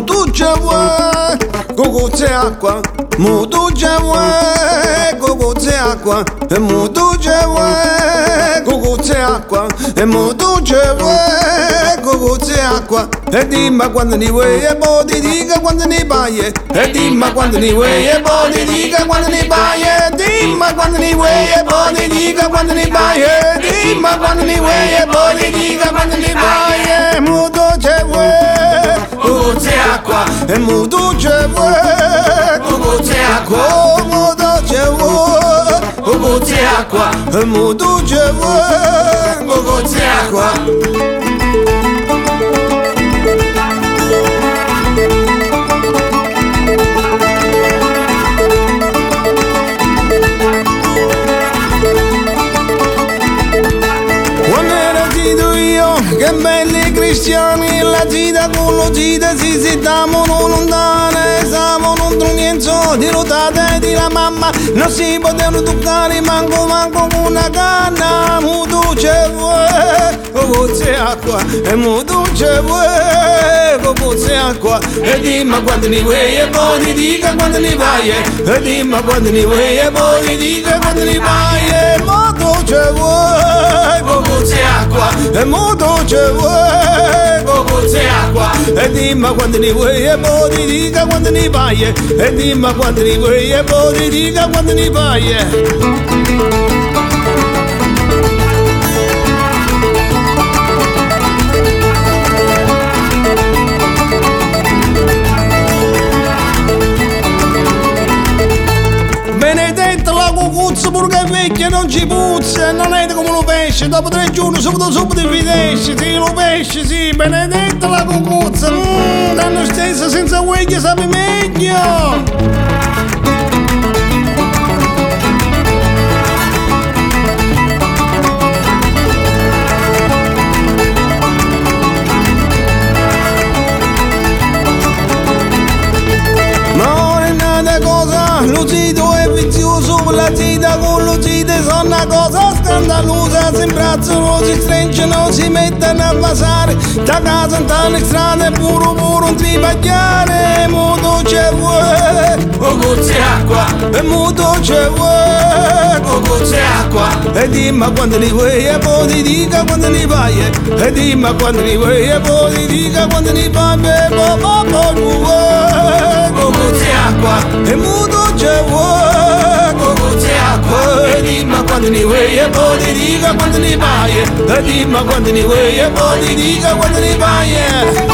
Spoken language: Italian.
tu ce vuoi, cocozze acqua, mo tu ce vuoi, cocozze acqua, e mo tu ce vuoi, cocozze acqua, e mo tu ce vuoi, cocozze acqua, e dimmi quando ne vuoi e poi ti dica quando ne paghi, e dimmi quando ne vuoi e poi ti dica quando ne paghi, e dimmi quando ne vuoi e poi ti dica quando ne paghi, e dimmi quando ne vuoi e poi ti dica quando ne paghi, mo tu ce vuoi, cocozze acqua, e mo tu ce vuoi, cocozze acqua, mo tu ce vuoi, cocozze acqua, e mo tu ce vuoi, cocozze acqua. Che belli cristiani, la gita con lo gita si siamo lontani, siamo non niente di rotate di la mamma, non si potevano toccare manco con una canna, mo tu ce vuoi, cocozze acqua, e mo tu ce vuoi, cocozze acqua, e dimmi quando ne vuoi e poi ti dica quando ne vai, e dimmi quando ne vuoi e poi ti dica quando ne vai, e mo tu ce vuoi, cocozze acqua, e mo tu ce vuoi, cocozze acqua, e dimmi quando ne vuoi e poi ti dica quando ne vai, e dimmi quando ne vuoi e poi ti dica quando ne vai. Benedetta la cucuzza pure è vecchia non ci puzza, non è come lo pesce, dopo 3 giorni subito ti fidesci, sì lo pesce sì, benedetta la cucuzza, danno stessa senza vecchia sape meglio. Lo zito è vizioso, la zita con lo zito sono una cosa scandalosa, si imbrazzano, si stringono, si mettono a passare, da casa in tale strada è puro un tripagliare, mo tu ce vuoi, cocozze acqua, e mo tu ce vuoi, cocozze acqua, e dimmi quando ne vuoi e poi ti dica quando ne vai, e dimmi quando ne vuoi e poi ti dica quando ne vai, e poi tu vuoi, cocozze acqua, e mo tu ce vuoi, cocozze acqua, e dimmi quando ne vuoi e poi ti dica quando ne vai, e dimmi quando ne vuoi e poi ti dica quando ne vai.